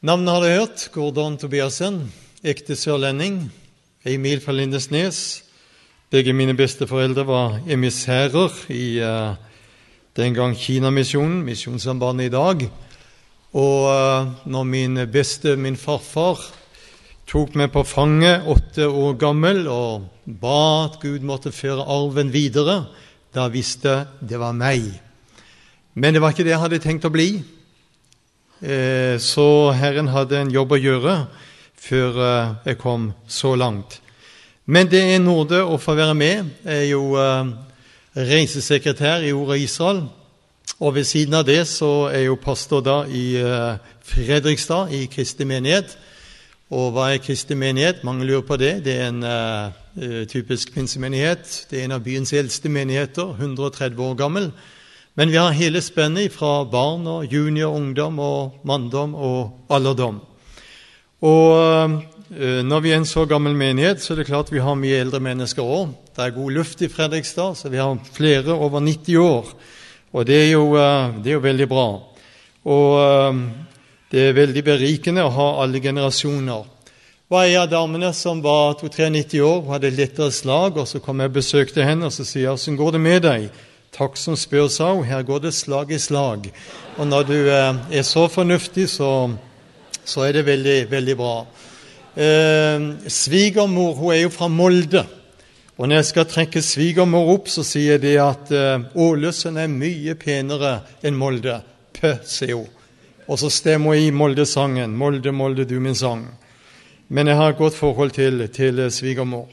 Navnet har du hørt, Gordon Tobiasen, ekte sørlending, Emil fra Lindesnes. Begge mine besteforeldre var emissærer i den gang Kina-misjonen, Misjonssambandet i dag. Og når min farfar tok meg på fanget 8 år gammel og ba at Gud måtte føre arven videre, da visste det var meg. Men det var ikke det jeg hadde tenkt å bli. Så Herren hadde en jobb å gjøre før jeg kom så langt. Men det er nåde å få være med. Jeg er jo reisesekretær i Ordet Israel, og ved siden av det så er jeg jo pastor da i Fredrikstad i Kristi menighet. Og hva er Kristi menighet? Mange lurer på det. Det er en typisk pinsemenighet. Det er en av byens eldste menigheter, 130 år gammel. Men vi har hele spennet fra barn og junior, ungdom og manndom og alderdom. Og når vi er en så gammel menighet, så er det klart vi har mye eldre mennesker også. Det er god luft i Fredrikstad, så vi har flere over 90 år. Og det er jo veldig bra. Og det er veldig berikende å ha alle generasjoner. Var en av damene som var 92-93 år, hadde lettere slag, og så kom jeg og besøkte henne, og så sier jeg, «Hvordan går det med deg?» «Takk som spør, sa hun, her går det slag i slag.» Og når du er så fornuftig, så er det veldig, veldig bra. Svigermor, hun er jo fra Molde. Og når jeg skal trekke svigermor opp, så sier jeg det at Ålesund er mye penere enn Molde. Pø, sier hun. Og så stemmer jeg i Molde-sangen. Molde, Molde, du min sang. Men jeg har et godt forhold til svigermor.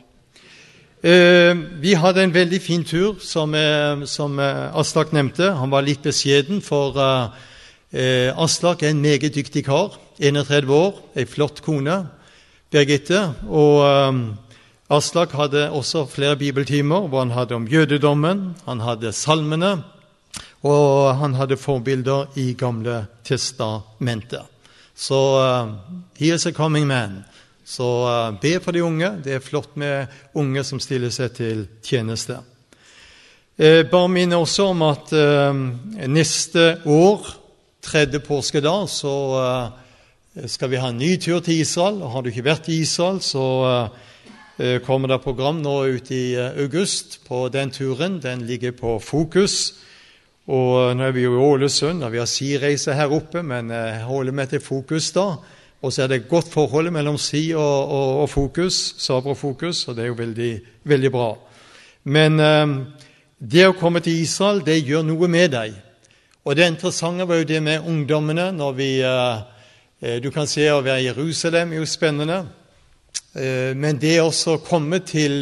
Vi hadde en veldig fin tur, som Aslak nevnte. Han var litt beskjeden, for Aslak er en meget dyktig kar, 31 år, en flott kone, Birgitte. Og Aslak hadde også flere bibeltimer, hvor han hadde om jødedommen, han hadde salmene, og han hadde forbilder i Gamle testamentet. Så he is a coming man. Så be for de unge. Det er flott med unge som stiller seg til tjeneste. Bare minne også om at neste år, 3. påskedag, så skal vi ha en ny tur til Israel. Og har du ikke vært i Israel, så kommer det program nå ut i august på den turen. Den ligger på Fokus. Og nå er vi jo i Ålesund, og vi har sireise her oppe, men jeg holder meg til Fokus da. Og så er det et godt forhold mellom Si og Fokus, Sabra Fokus, og det er jo veldig, veldig bra. Men det å komme til Israel, det gjør noe med deg. Og det interessante var jo det med ungdommene, når du kan se å være i Jerusalem, er jo spennende. Men det også å komme til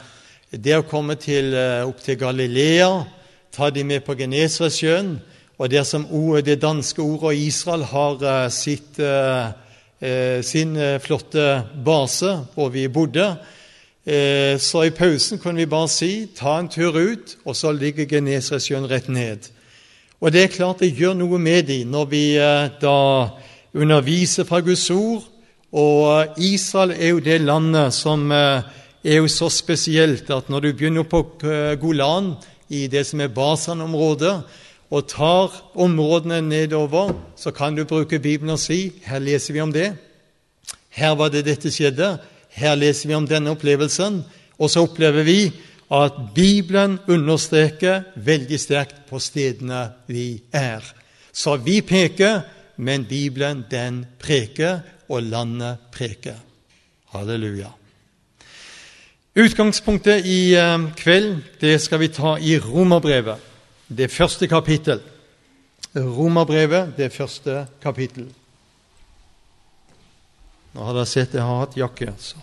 opp til Galilea, ta de med på Genesaretsjøen, og det som det danske ordet Israel har sin flotte base hvor vi bodde, så i pausen kunne vi bare si, ta en tur ut, og så ligger Genesaretsjøen rett ned. Og det er klart det gjør noe med dem når vi da underviser fra Guds ord, og Israel er jo det landet som er jo så spesielt at når du begynner på Golan, i det som er Basan-området, og tar områdene nedover, så kan du bruke Bibelen og si, her leser vi om det, her var det dette skjedde, her leser vi om denne opplevelsen, og så opplever vi at Bibelen understreker veldig sterkt på stedene vi er. Så vi peker, men Bibelen den preker, og landet preker. Halleluja. Utgangspunktet i kveld, det skal vi ta i Romerbrevet. Det første kapittel. Romerbrevet, det første kapittel. Nå har dere sett jeg har hatt jakke. Så.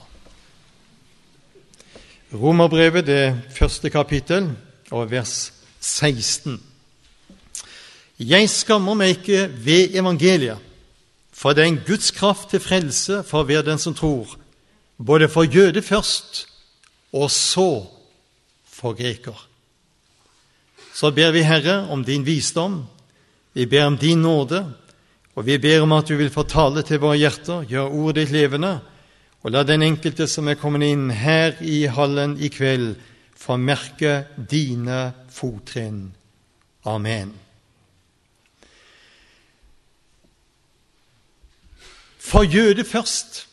Romerbrevet, det første kapittel, og vers 16. Jeg skammer meg ikke ved evangeliet, for det er en Guds kraft til frelse for hver den som tror, både for jøde først, og så for greker. Så ber vi, Herre, om din visdom, vi ber om din nåde, og vi ber om at du vil få tale til våre hjerter, gjøre ordet ditt levende, og la den enkelte som er kommet inn her i hallen i kveld, få merke dine fottrinn. Amen. for jøde først.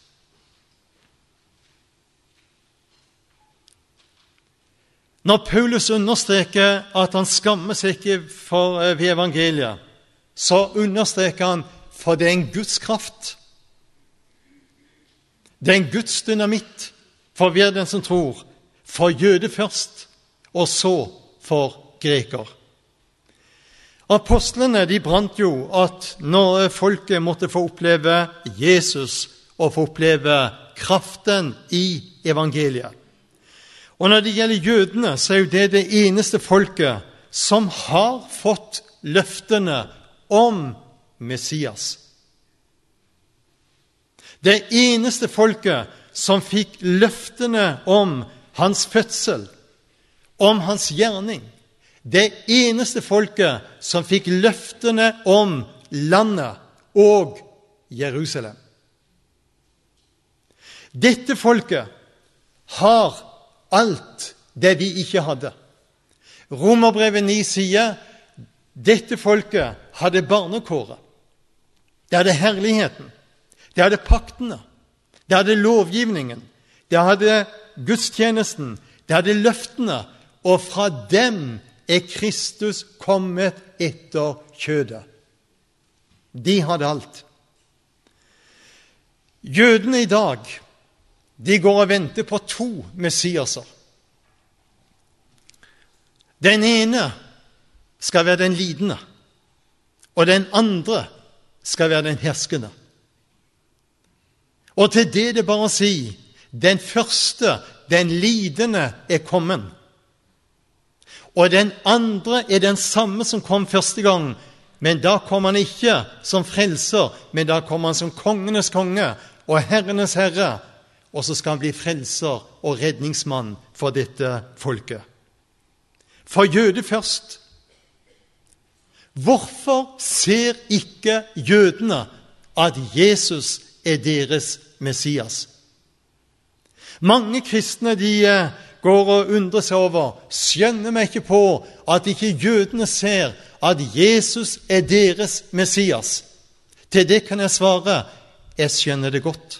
Når Paulus understreker at han skammer seg ikke ved evangeliet, så understreker han for det er en Guds kraft. Det er en Guds dynamitt for hver den som tror, for jøde først, og så for greker. Apostlene de brant jo at når folket måtte få oppleve Jesus og få oppleve kraften i evangeliet. Og når det gjelder jødene, så er jo det eneste folket som har fått løftene om Messias. Det eneste folket som fikk løftene om hans fødsel, om hans gjerning. Det eneste folket som fikk løftene om landet og Jerusalem. Dette folket har alt det vi ikke hadde. Romerbrevet 9 sier, dette folket hadde barnekåret. Det hadde herligheten. Det hadde paktene. Det hadde lovgivningen. Det hadde gudstjenesten. Det hadde løftene. Og fra dem er Kristus kommet etter kjødet. De hadde alt. Jødene i dag, de går og venter på 2 messiaser. Den ene skal være den lidende, og den andre skal være den herskende. Og til det bare å si, den første, den lidende, er kommet. Og den andre er den samme som kom første gang, men da kom han ikke som frelser, men da kom han som kongenes konge og herrenes herre, og så skal han bli frelser og redningsmann for dette folket. For jøde først. Hvorfor ser ikke jødene at Jesus er deres Messias? Mange kristne de går og undrer seg over, skjønner meg ikke på at ikke jødene ser at Jesus er deres Messias. Til det kan jeg svare, jeg skjønner det godt.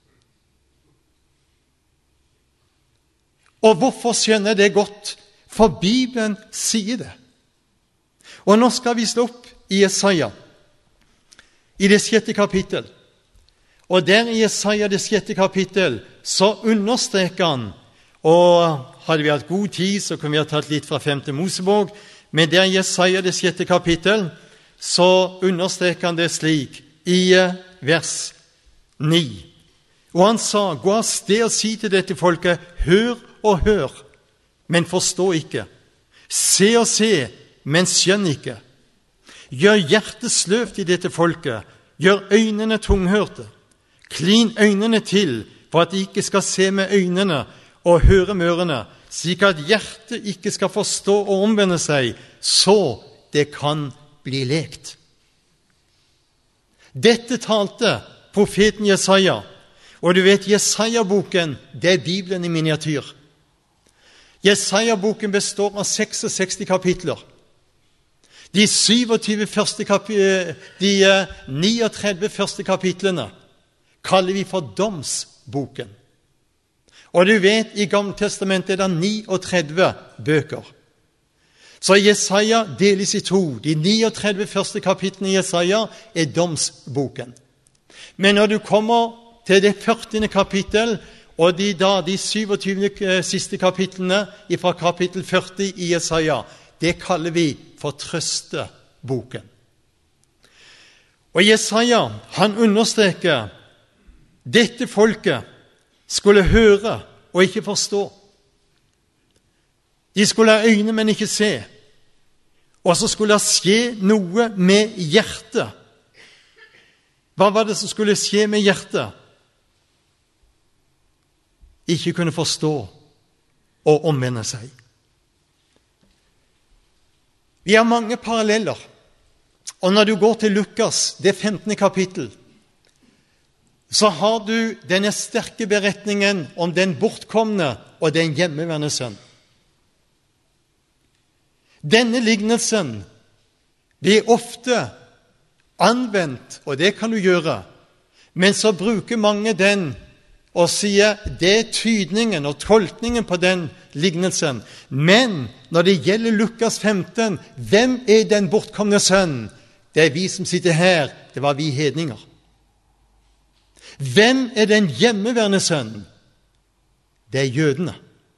Og hvorfor skjønner jeg det godt? For Bibelen sier det. Og nå skal vi slå opp i Jesaja, i det 6. kapittel. Og der i Jesaja, det 6. kapittel, så understreker han, og hadde vi hatt god tid, så kunne vi ha tatt litt fra 5. Mosebok, men der i Jesaja, det 6. kapittel, så understreker han det slik, i vers 9. Og han sa, gå av sted og si til dette folket, hør og hør, men forstå ikke. Se og se, men skjønn ikke. Gjør hjertet sløvt i dette folket, gjør øynene tunghørte. Klin øynene til, for at de ikke skal se med øynene og høre med ørene, slik at hjertet ikke skal forstå og omvende seg, så det kan bli lekt. Dette talte profeten Jesaja, og du vet, Jesaja-boken, det er Bibelen i miniatyr. Jesaja-boken består av 66 kapitler. De 39 første kapitlene kaller vi for domsboken. Og du vet, i Gamle Testamentet er det 39 bøker. Så Jesaja deles i 2. De 39 første kapitlene i Jesaja er domsboken. Men når du kommer til det 40. kapittel, og de 27 siste kapitlene fra kapittel 40 i Jesaja, det kaller vi for trøsteboken. Og Jesaja, han understreker, dette folket skulle høre og ikke forstå. De skulle ha øyne, men ikke se. Og så skulle det skje noe med hjertet. Hva var det som skulle skje med hjertet? Ikke kunne forstå og omvende seg. Vi har mange paralleller. Og når du går til Lukas, det 15. kapittel, så har du denne sterke beretningen om den bortkomne og den hjemmeværende sønn. Denne lignelsen blir ofte anvendt, og det kan du gjøre, Men så bruker mange den og sier det er tydningen og tolkningen på den lignelsen. Men når det gjelder Lukas 15, hvem er den bortkomne sønn? Det er vi som sitter her, det var vi hedninger. Hvem er den hjemmeværende sønnen? Det er jødene.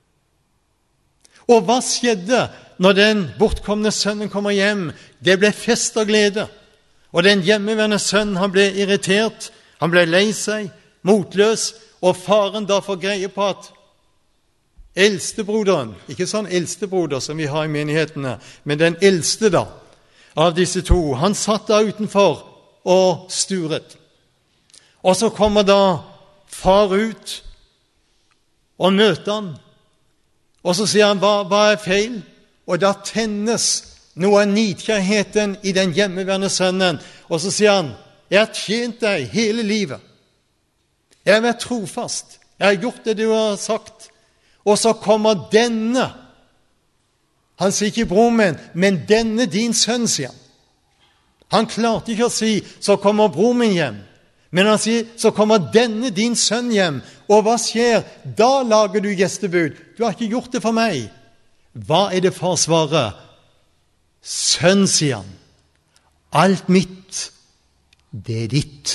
Og hva skjedde når den bortkomne sønnen kommer hjem? Det ble fest og glede. Og den hjemmeværende sønnen, han ble irritert, han ble lei seg, motløs, og faren da får greie på at eldstebroderen, ikke sånn eldstebroder som vi har i menighetene, men den eldste da, av disse to, han satt da utenfor og sturet. Og så kommer da far ut og møter han, og så sier han, hva er feil? Og da tennes noe av nidkjærheten i den hjemmeværende sønnen, og så sier han, jeg har tjent deg hele livet. Jeg har vært trofast. Jeg har gjort det du har sagt. Og så kommer denne, han sier ikke bror min, men denne din sønn, sier han. Han klarte ikke å si, så kommer bror min hjem. Men han sier, så kommer denne din sønn hjem. Og hva skjer? Da lager du gjestebud. Du har ikke gjort det for meg. Hva er det far svarer? Sønn, sier han. Alt mitt, det er ditt.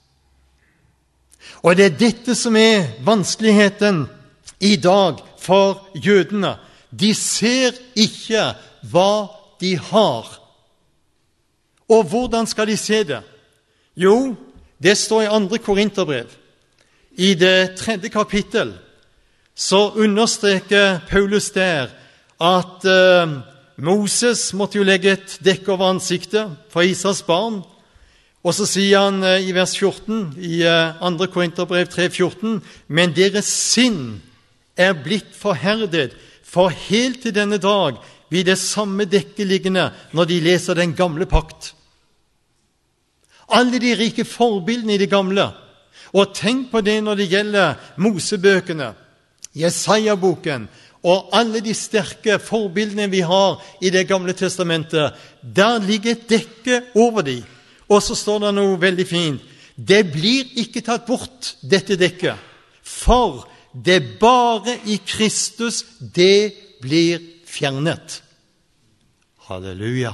Og det er dette som er vanskeligheten i dag for jødene. De ser ikke hva de har. Og hvordan skal de se det? Jo, det står i 2. Korinterbrev. I det 3. kapittel så understreker Paulus der at Moses måtte jo legge et dekke over ansiktet for Israels barn. Og så sier han i vers 14, i 2. Korinterbrev 3,14, men deres sinn er blitt forherdet, for helt til denne dag vil det samme dekke liggende når de leser den gamle pakt. Alle de rike forbildene i det gamle, og tenk på det når det gjelder Mosebøkene, Jesaja-boken, og alle de sterke forbildene vi har i det gamle testamentet, der ligger et dekke over dem. Og så står det noe veldig fint. Det blir ikke tatt bort, dette dekket, for det bare i Kristus det blir fjernet. Halleluja.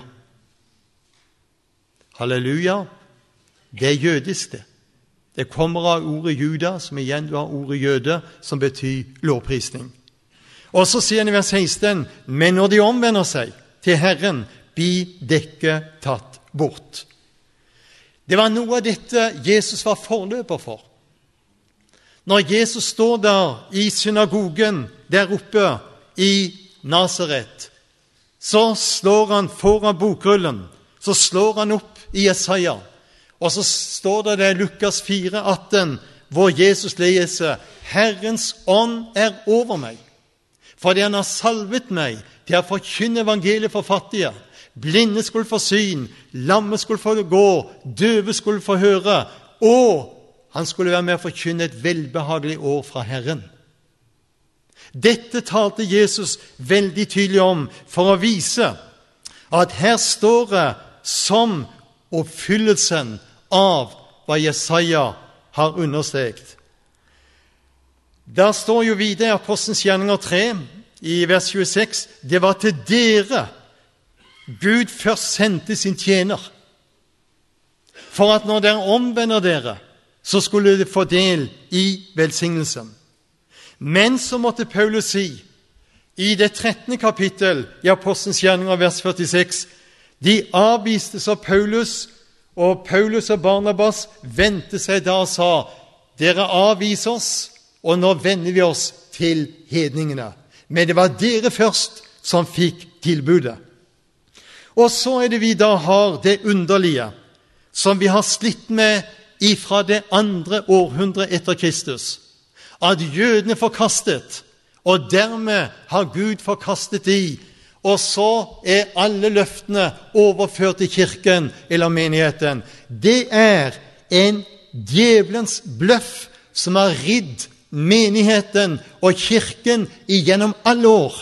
Halleluja. Det er jødisk det. Det kommer av ordet juda, som igjen har ordet jøde, som betyr lovprisning. Og så sier han i vers 16, men når de omvender seg til Herren, blir dekket tatt bort. Det var noe av dette Jesus var forløper for. Når Jesus står der i synagogen der oppe i Nazaret, så slår han foran bokrullen, så slår han opp i Jesaja, og så står det der Lukas 4,18, hvor Jesus leser, Herrens ånd er over meg, fordi han har salvet meg til å forkynne evangeliet for fattige. Blinde skulle få syn, lamme skulle få gå, døve skulle få høre, og han skulle være med å forkynne et velbehagelig år fra Herren. Dette talte Jesus veldig tydelig om for å vise at her står det som oppfyllelsen av hva Jesaja har understreket. Der står jo videre i Apostelens gjerninger 3, i vers 26, det var til dere Gud først sendte sin tjener, for at når dere omvender dere, så skulle dere få del i velsignelsen. Men så måtte Paulus si, i det 13. kapittel i Apostelens gjerninger, vers 46, de avvistes av Paulus, og Paulus og Barnabas vendte seg da og sa, dere avviser oss, og nå vender vi oss til hedningene. Men det var dere først som fikk tilbudet. Og så er det vi da har det underlige, som vi har slitt med ifra det 2. århundret etter Kristus, at jødene forkastet, og dermed har Gud forkastet de, og så er alle løftene overført til kirken eller menigheten. Det er en djevelens bløff som har ridd menigheten og kirken igjennom alle år.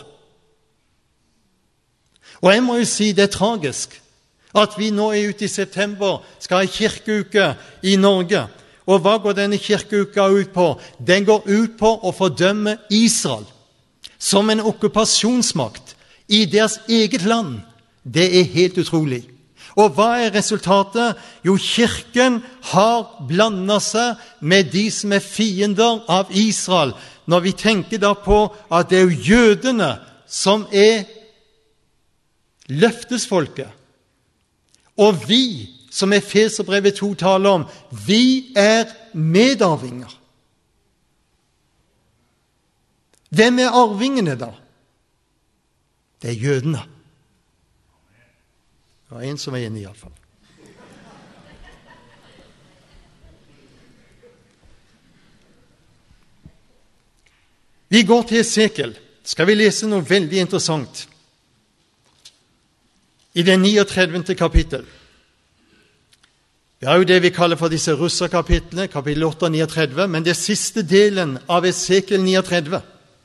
Og jeg må jo si det er tragisk at vi nå ute i september skal ha kirkeuke i Norge, Og hva går denne kirkeuka ut på? Den går ut på å fordømme Israel som en okkupasjonsmakt i deres eget land. Det er helt utrolig. Og hva er resultatet? Jo, kirken har blandet seg med de som er fiender av Israel. Når vi tenker da på at det er jo jødene som er løftesfolket. Og vi, som Efeserbrevet 2 taler om, vi er medarvinger. Hvem er arvingene da? Det er jødene. Det var en som var enig i alle fall. Vi går til Esekiel. Skal vi lese noe veldig interessant i det 39. kapittel. Vi har jo det vi kaller for disse russerkapitlene, kapittel 8 og 39, men det siste delen av Esekiel 39,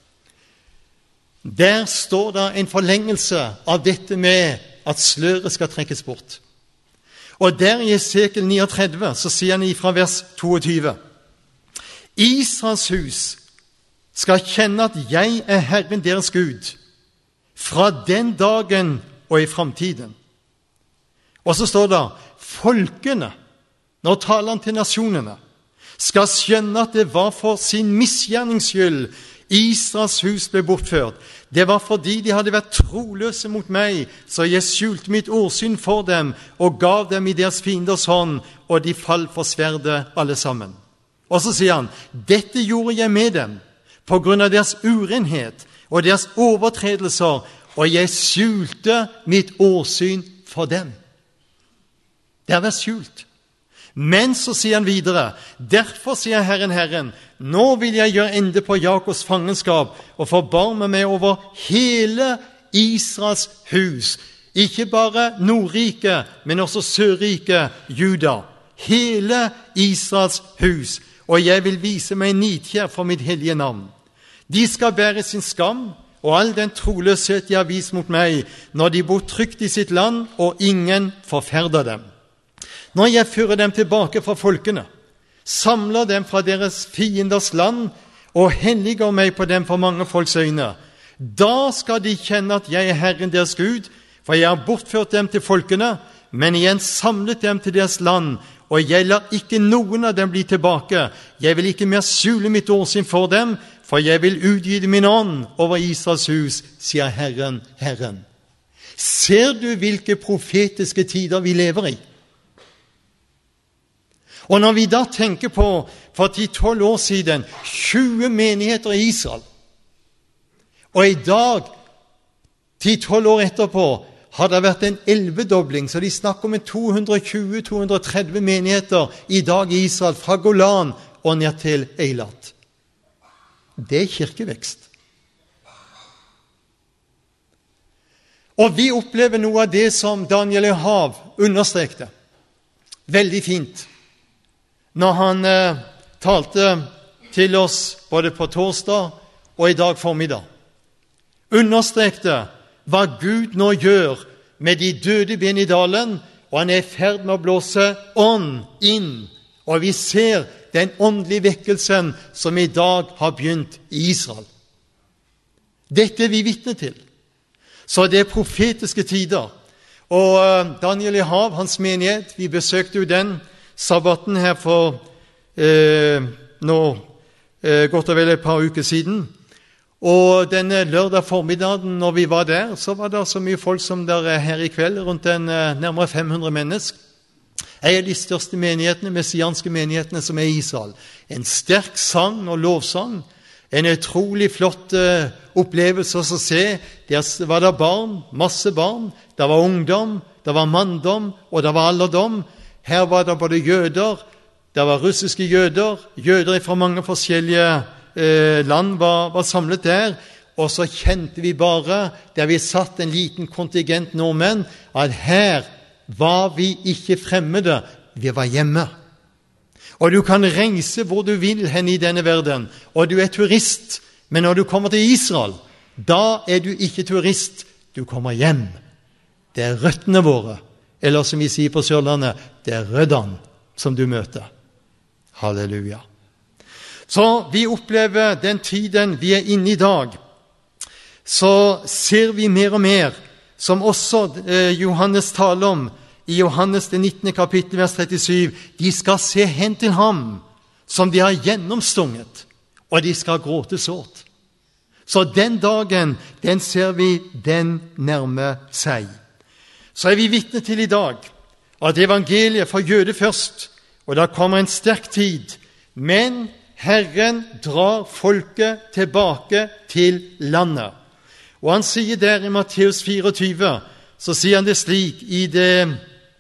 der står det en forlengelse av dette med at sløret skal trekkes bort. Og der i Esekiel 39 så sier han ifra vers 22: Israels hus skal kjenne at jeg er Herren deres Gud, fra den dagen og i fremtiden. Og så står det, folkene, når taler han til nasjonene, skal skjønne at det var for sin misgjernings skyld Israels hus ble bortført. Det var fordi de hadde vært troløse mot meg, så jeg skjulte mitt åsyn for dem og gav dem i deres fienders hånd, og de falt for sverdet alle sammen. Og så sier han, dette gjorde jeg med dem, på grunn av deres urenhet og deres overtredelser, og jeg skjulte mitt åsyn for dem. Det har vært skjult. Men så sier han videre, derfor sier Herren, nå vil jeg gjøre ende på Jakobs fangenskap og forbarme meg over hele Israels hus. Ikke bare Nordrike, men også Sørrike, Juda. Hele Israels hus. Og jeg vil vise meg nidkjær for mitt hellige navn. De skal bære sin skam og all den troløshet de har vist mot meg, når de bor trygt i sitt land, og ingen forferder dem. Når jeg fører dem tilbake fra folkene, samler dem fra deres fienders land og helliger meg på dem for mange folks øyne, da skal de kjenne at jeg er Herren deres Gud, for jeg har bortført dem til folkene, men igjen samlet dem til deres land, og jeg lar ikke noen av dem bli tilbake. Jeg vil ikke mer skjule mitt åsyn for dem, for jeg vil utgyte min ånd over Israels hus, sier Herren, Herren. Ser du hvilke profetiske tider vi lever i? Og når vi da tenker på, for 10-12 år siden, 20 menigheter i Israel, og i dag, 10-12 år etterpå, har det vært en 11-dobling, så de snakker om en 220-230 menigheter i dag i Israel, fra Golan og ned til Eilat. Det er kirkevekst. Og vi opplever noe av det som Daniel Hav understrekte. Veldig fint. Når han talte til oss både på torsdag og i dag formiddag. Understrekte hva Gud nå gjør med de døde ben i dalen, og han er i ferd med å blåse ånd inn. Og vi ser den åndelige vekkelsen som i dag har begynt i Israel. Dette er vi vitne til. Så det er profetiske tider. Og Daniel Hav, hans menighet, vi besøkte jo den sabbaten her for godt og vel et par uker siden. Og denne lørdag formiddagen når vi var der, så var det så mye folk som der er her i kveld, rundt nærmere 500 mennesker. En av de største menighetene, messianske menighetene som er i Israel. En sterk sang og lovsang. En utrolig flott opplevelse å se. Der var det barn, masse barn. Det var ungdom, det var manndom, og det var alderdom. Her var det både jøder, det var russiske jøder, jøder fra mange forskjellige land var samlet der, og så kjente vi bare, der vi satt en liten kontingent nordmenn, at her var vi ikke fremmede, vi var hjemme. Og du kan reise hvor du vil hen i denne verden, og du er turist, men når du kommer til Israel, da er du ikke turist, du kommer hjem. Det er røttene våre. Eller som vi sier på Sørlandet, det er røddene som du møter. Halleluja. Så vi opplever den tiden vi er inne i dag. Så ser vi mer og mer, som også Johannes taler om i Johannes det 19. kapittel, vers 37. De skal se hen til ham som de har gjennomstunget, og de skal gråte sårt. Så den dagen, den ser vi, den nærmer seg. Så er vi vitne til i dag at evangeliet for jøder først, og da kommer en sterk tid, men Herren drar folket tilbake til landet. Og han sier der i Matteus 24, så sier han det slik i det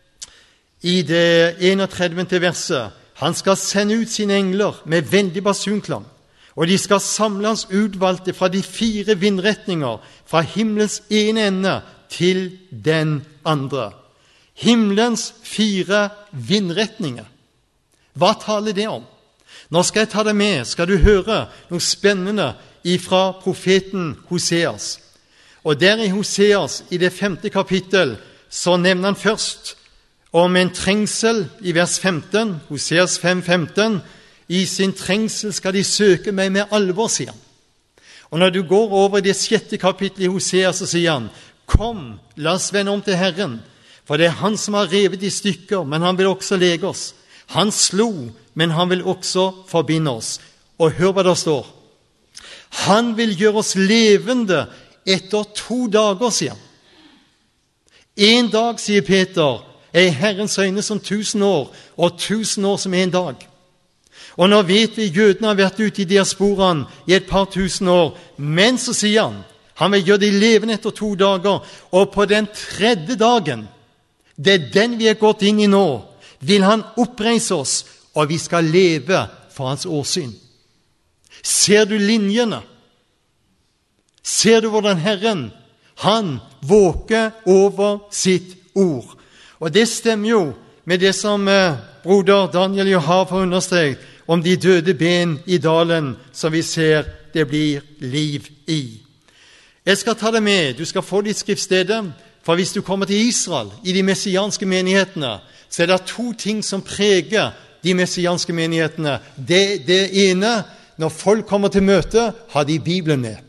31. verset. Han skal sende ut sine engler med veldig basunklang, og de skal samle hans utvalgte fra de 4 vindretninger, fra himmelens ene ende til den andre. Himmelens 4 vindretninger. Hva taler det om? Nå skal jeg ta deg med, skal du høre noe spennende fra profeten Hoseas. Og der i Hoseas, i det 5. kapittel, så nevner han først om en trengsel i vers 15, Hoseas 5:15. I sin trengsel skal de søke meg med alvor, sier han. Og når du går over i det 6. kapittel i Hoseas, så sier han, kom, la oss vende om til Herren, for det er han som har revet i stykker, men han vil også lege oss. Han slo, men han vil også forbinde oss. Og hør hva det står. Han vil gjøre oss levende etter 2 dager, sier han. En dag, sier Peter, er i Herrens øyne som 1000 år, og 1000 år som en dag. Og nå vet vi, jødene har vært ute i diasporaen i et par tusen år, men så sier han vil gjøre de levende etter 2 dager, og på den 3. dagen, det er den vi er gått inn i nå, vil han oppreise oss, og vi skal leve for hans åsyn. Ser du linjene? Ser du hvordan Herren, han våker over sitt ord? Og det stemmer jo med det som broder Daniel Johar har understreket om de døde ben i dalen, som vi ser det blir liv i. Jeg skal ta deg med, du skal få ditt skriftsted, for hvis du kommer til Israel, i de messianske menighetene, så er det 2 ting som preger de messianske menighetene. Det ene, når folk kommer til møte, har de Bibelen med.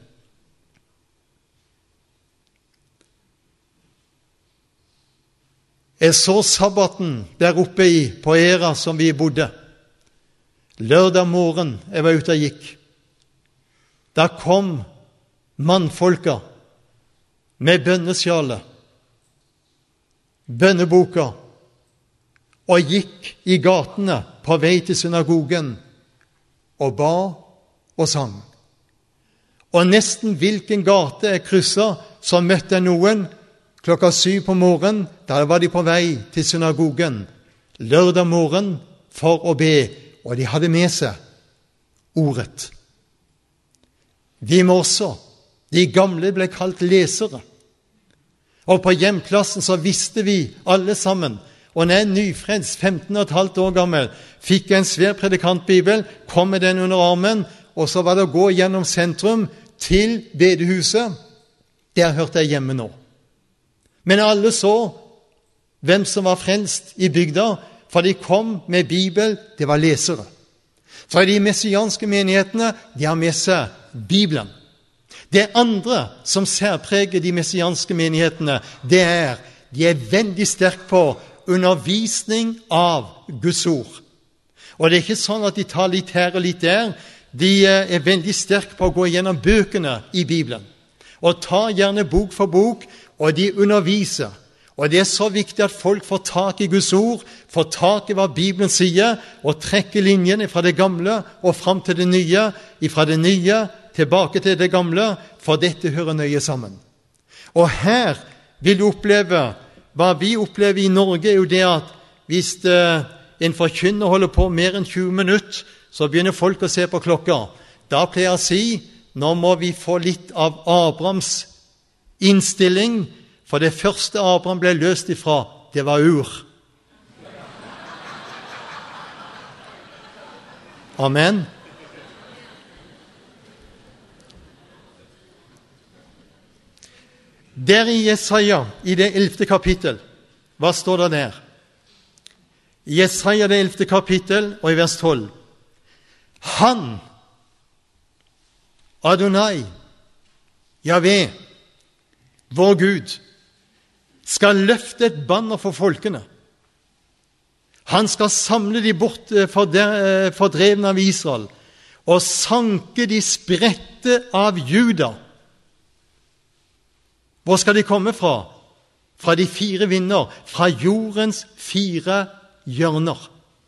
Jeg så sabbaten der oppe på Era som vi bodde. Lørdag morgen jeg var ute og gikk. Da kom mannfolka med bønnesjalet, bønneboka, og gikk i gatene på vei til synagogen og ba og sang. Og nesten hvilken gate jeg krysset, så møtte jeg noen 7:00 på morgenen. Da var de på vei til synagogen lørdag morgen for å be, og de hadde med seg ordet. Vi må også, de gamle ble kalt lesere. Og på hjemplassen så visste vi alle sammen, og når jeg nyfrelst 15,5 år gammel fikk jeg en svær predikantbibel, kom med den under armen, og så var det å gå gjennom sentrum til bedehuset. Der hørte jeg hjemme nå. Men alle så hvem som var frelst i bygda, for de kom med Bibel, det var lesere. Så de messianske menighetene, de har med seg Bibelen. Det andre som særpreger de messianske menighetene, det er, de er veldig sterke på undervisning av Guds ord. Og det er ikke sånn at de tar litt her og litt der, de er veldig sterke på å gå gjennom bøkene i Bibelen. Og ta gjerne bok for bok, og de underviser. Og det er så viktig at folk får tak i Guds ord, får tak i hva Bibelen sier, og trekker linjene fra det gamle og frem til det nye, fra det nye tilbake til det gamle, for dette hører nøye sammen. Og her vil du oppleve, hva vi opplever i Norge er jo det at hvis en forkynner holder på mer enn 20 minutter, så begynner folk å se på klokka. Da pleier jeg å si, nå må vi få litt av Abrahams innstilling, for det første Abraham ble løst ifra, det var Ur. Amen. Der i Jesaja, i det 11. kapittel, hva står det der? I Jesaja det 11. kapittel, og i vers 12. Han, Adonai, Jahve, vår Gud, skal løfte et banner for folkene. Han skal samle de fordrevne av Israel og sanke de spredte av Juda. Hvor skal de komme fra? Fra de 4 vinder, fra jordens 4 hjørner.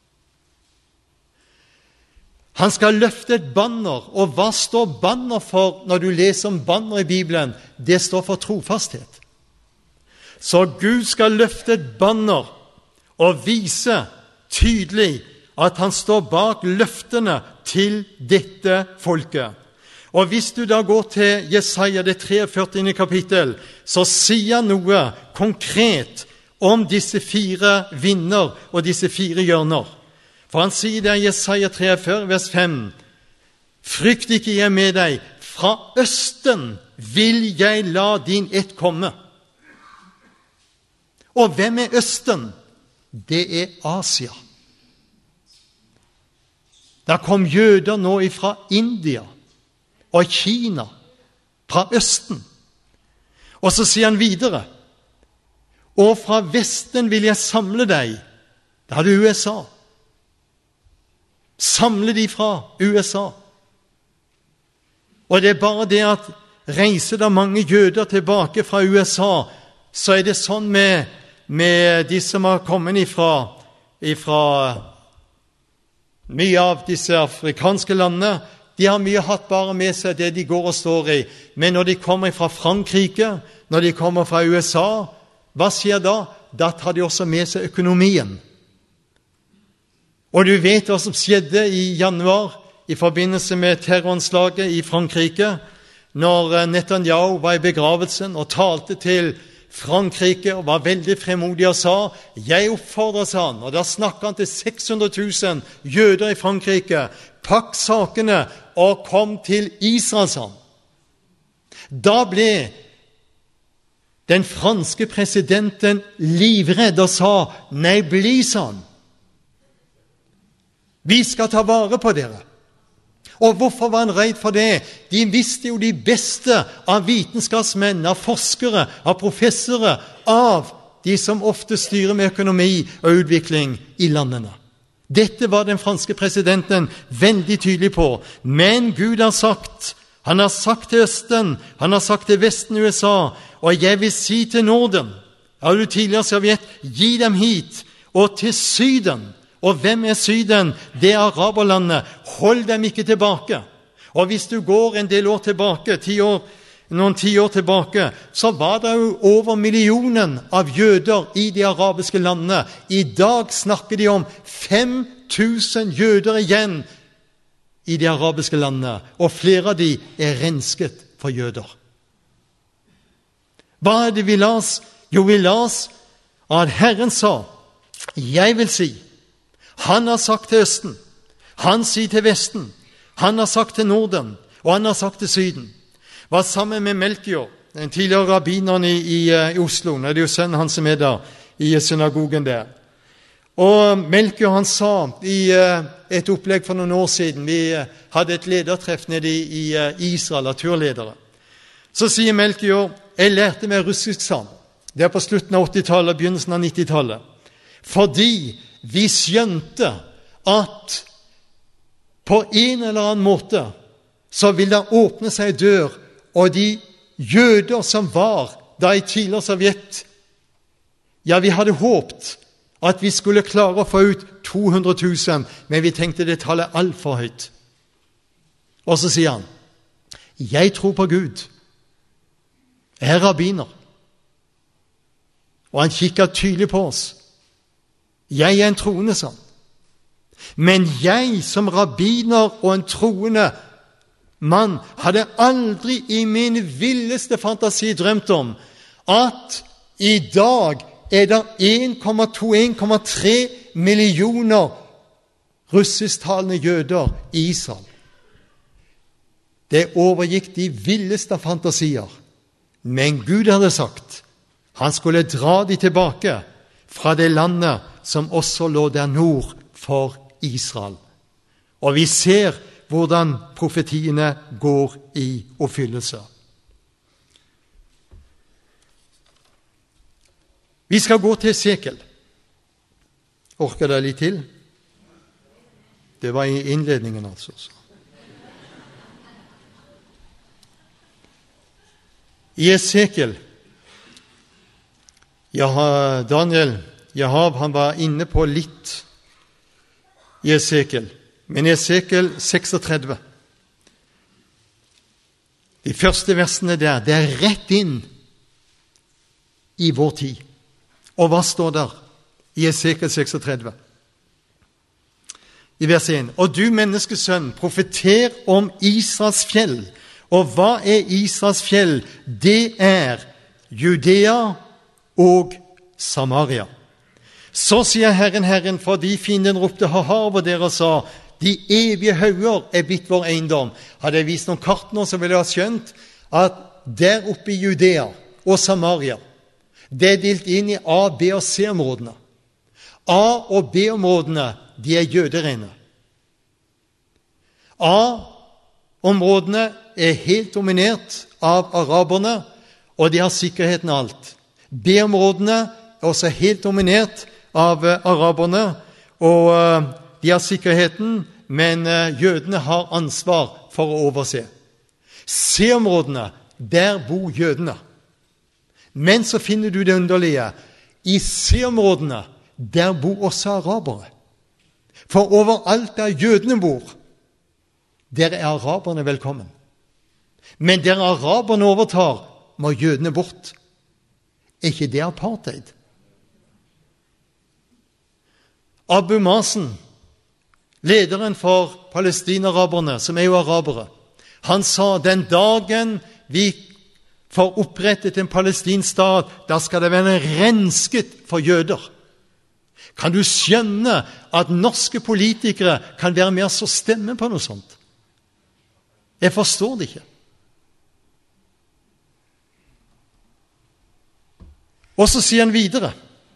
Han skal løfte et banner, og hva står banner for når du leser om banner i Bibelen? Det står for trofasthet. Så Gud skal løfte et banner og vise tydelig at han står bak løftene til dette folket. Og hvis du da går til Jesaja, det 43. kapittel, så sier han noe konkret om disse 4 vinder og disse 4 hjørner. For han sier det i Jesaja 43, vers 5. Frykt ikke, jeg med deg. Fra østen vil jeg la din ett komme. Og hvem er østen? Det er Asia. Der kom jøder nå fra India og Kina, fra østen. Og så sier han videre, og fra vesten vil jeg samle deg. Da er det USA. Samle de fra USA. Og det er bare det at reiser da mange jøder tilbake fra USA, så er det sånn med de som har kommet ifra mye av disse afrikanske landene. De har mye hatt bare med seg det de går og står i. Men når de kommer fra Frankrike, når de kommer fra USA, hva skjer da? Da tar de også med seg økonomien. Og du vet hva som skjedde i januar i forbindelse med terroranslaget i Frankrike, når Netanyahu var i begravelsen og talte til Frankrike og var veldig fremodig og sa, jeg oppfordrer han, og da snakket han til 600 000 jøder i Frankrike, pakk sakene og kom til Israel, sa han. Da ble den franske presidenten livredd og sa, nei, bli, sa han. Vi skal ta vare på dere. Og hvorfor var han redd for det? De visste jo de beste av vitenskapsmenn, av forskere, av professorer, av de som ofte styrer med økonomi og utvikling i landene. Dette var den franske presidenten veldig tydelig på. Men Gud har sagt, han har sagt til Østen, han har sagt til Vesten USA, og jeg vil si til Norden, har du tidligere Sovjet, gi dem hit, og til Syden. Og hvem er Syden? Det er araberlandet. Hold dem ikke tilbake. Og hvis du går en del år tilbake, noen 10 år tilbake, så var det jo over 1 million av jøder i de arabiske landene. I dag snakker de om 5000 jøder igjen i de arabiske landene, og flere av de er rensket for jøder. Hva er det vi las? Jo, vi las at Herren sa, jeg vil si, han har sagt til Østen, han sier til Vesten, han har sagt til Norden, og han har sagt til Syden. Var sammen med Melchior, den tidligere rabbineren i Oslo, når det er jo sønnen han som er der, i synagogen der. Og Melchior han sa i et opplegg for noen år siden, vi hadde et ledertreff nede i Israel, av turledere. Så sier Melchior, jeg lærte meg russisk sammen. Det er på slutten av 80-tallet, begynnelsen av 90-tallet. Fordi vi skjønte at på en eller annen måte så vil det åpne seg dør, og de jøder som var da i tidligere Sovjet, ja, vi hadde håpet at vi skulle klare å få ut 200 000, men vi tenkte det tallet alt for høyt. Og så sier han, jeg tror på Gud, jeg er rabbiner, og han kikker tydelig på oss. Jeg er en troende, sa han. Men jeg som rabbiner og en troende mann hadde aldri i min villeste fantasi drømt om at i dag er det 1,2-1,3 millioner russisktalende jøder i Israel. Det overgikk de villeste fantasier. Men Gud hadde sagt, han skulle dra de tilbake fra det landet som også lå der nord for Israel. Og vi ser hvordan profetiene går i oppfyllelse. Vi skal gå til Esekiel. Orker dere litt til? Det var i innledningen, altså. I Esekiel, Daniel Jahab, han var inne på litt i Esekiel. Men Esekiel 36, de første versene der, det er rett inn i vår tid. Og hva står der i Esekiel 36? I vers 1. Og du, menneskesønn, profeter om Israels fjell. Og hva er Israels fjell? Det er Judea og Samaria. Så sier Herren, fordi fienden ropte ha-ha over dere og sa, de evige hauger er blitt vår eiendom. Hadde jeg vist noen kart nå, så ville jeg ha skjønt at der oppe i Judea og Samaria, det er delt inn i A, B og C-områdene. A- og B-områdene, de er jøderene. A-områdene er helt dominert av araberne, og de har sikkerheten og alt. B-områdene er også helt dominert av araberne, og de har sikkerheten, men jødene har ansvar for å overse. C-områdene, der bor jødene. Men så finner du det underlige. I C-områdene, der bor også arabere. For overalt der jødene bor, der er araberne velkommen. Men der araberne overtar, må jødene bort. Er ikke det apartheid? Abu Mazen, lederen for palestinaraberne, som er jo arabere, han sa, den dagen vi får opprettet en palestinsk stat, da skal det være rensket for jøder. Kan du skjønne at norske politikere kan være med å stemme på noe sånt? Jeg forstår det ikke. Og så sier han videre,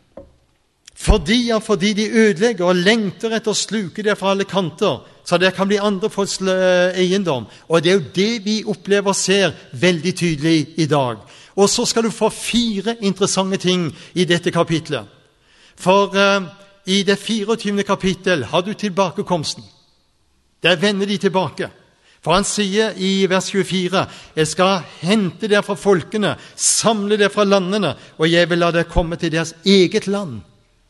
fordi de ødelegger og lengter etter å sluke det fra alle kanter, så det kan bli andre folks eiendom. Og det er jo det vi opplever og ser veldig tydelig i dag. Og så skal du få 4 interessante ting i dette kapitlet. For i det 24. kapittel har du tilbakekomsten. Der vender de tilbake. For han sier i vers 24, jeg skal hente dere fra folkene, samle dere fra landene, og jeg vil la dere komme til deres eget land.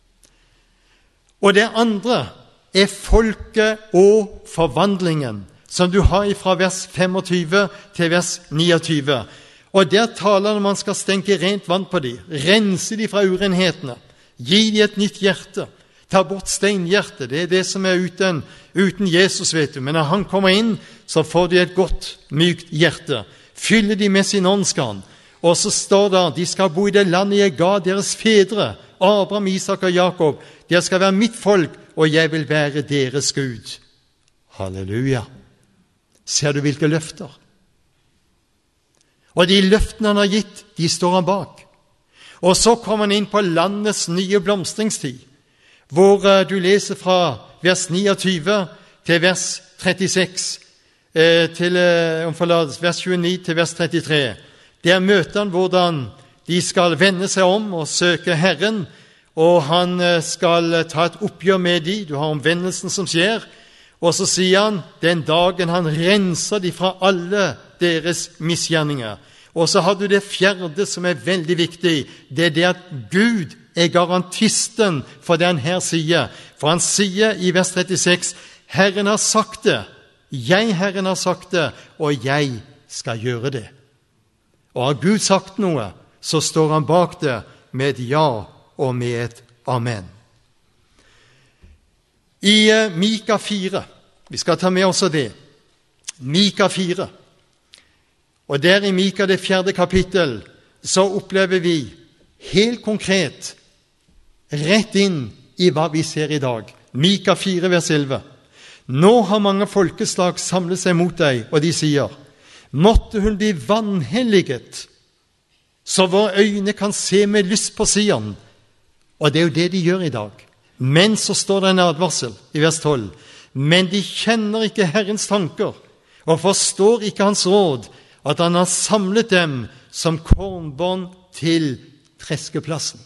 Og det andre er folket og forvandlingen, som du har fra vers 25 til vers 29. Og der taler når man skal stenke rent vann på dem, rense dem fra urenhetene, gi dem et nytt hjerte, ta bort steinhjertet. Det er det som er uten Jesus, vet du. Men når han kommer inn, så får de et godt, mykt hjerte. Fylle de med sin åndskan. Og så står det, de skal bo i det landet jeg ga deres fedre, Abraham, Isak og Jakob. Dere skal være mitt folk, og jeg vil være deres Gud. Halleluja. Ser du hvilke løfter? Og de løftene han har gitt, de står han bak. Og så kommer han inn på landets nye blomstringstid, hvor du leser fra vers 29 til vers 36, vers 29 til vers 33. Der møter han hvordan de skal vende seg om og søke Herren, og han skal ta et oppgjør med dem. Du har omvendelsen som skjer, og så sier han, den dagen han renser dem fra alle deres misgjerninger. Og så har du det fjerde som er veldig viktig, det er det at Gud er garantisten for det han her sier. For han sier i vers 36, Herren har sagt det, Herren har sagt det, og jeg skal gjøre det. Og har Gud sagt noe, så står han bak det med et ja og med et amen. I Mika 4, vi skal ta med også det, Mika 4, og der i Mika det 4. kapittel, så opplever vi helt konkret rett inn i hva vi ser i dag. Mika 4, vers 11. Nå har mange folkeslag samlet seg mot deg, og de sier, måtte hun bli vanhelliget, så våre øyne kan se med lyst på Sion. Og det er jo det de gjør i dag. Men så står det en advarsel i vers 12. men de kjenner ikke Herrens tanker, og forstår ikke hans råd, at han har samlet dem som kornbånd til treskeplassen.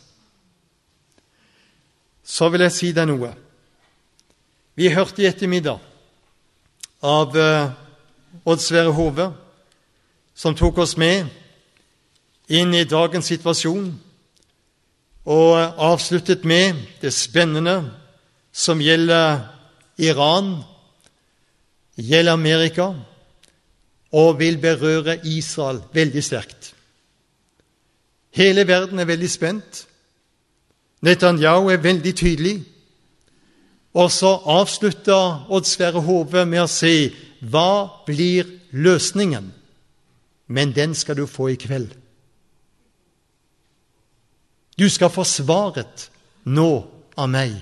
Så vil jeg si deg noe. Vi hørte i ettermiddag av Odd Sverre Hove, som tok oss med inn i dagens situasjon, og avsluttet med det spennende som gjelder Iran, gjelder Amerika, og vil berøre Israel veldig sterkt. Hele verden er veldig spent. Netanyahu er veldig tydelig. Og så avslutter Odd Sverre Hove med å si, hva blir løsningen? Men den skal du få i kveld. Du skal få svaret nå av meg.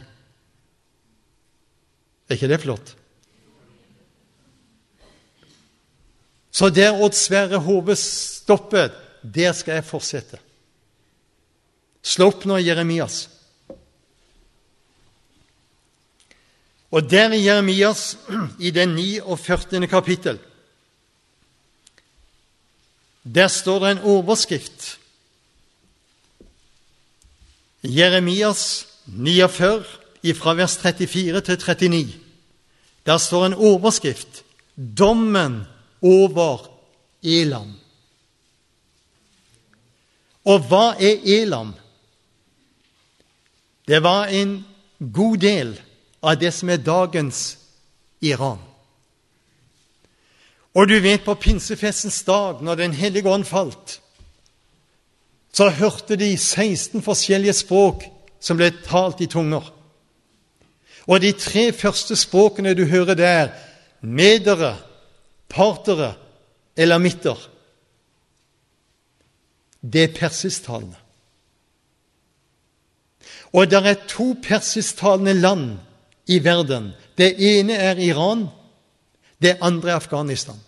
Er ikke det flott? Så der Odd Sverre Hove stoppet, der skal jeg fortsette. Slå opp nå i Jeremias. Og der i Jeremias, i det 49. kapittel, der står det en overskrift. Jeremias 49, fra vers 34 til 39. Der står en overskrift. Dommen over Elam. Og hva er Elam? Det var en god del av det som er dagens Iran. Og du vet, på pinsefestens dag, når Den hellige ånd falt, så hørte de 16 forskjellige språk som ble talt i tunger. Og de 3 første språkene du hører der, medere, partere eller mitter, det er persistalende. Og det er 2 persistalende land i verden. Det ene er Iran, det andre er Afghanistan.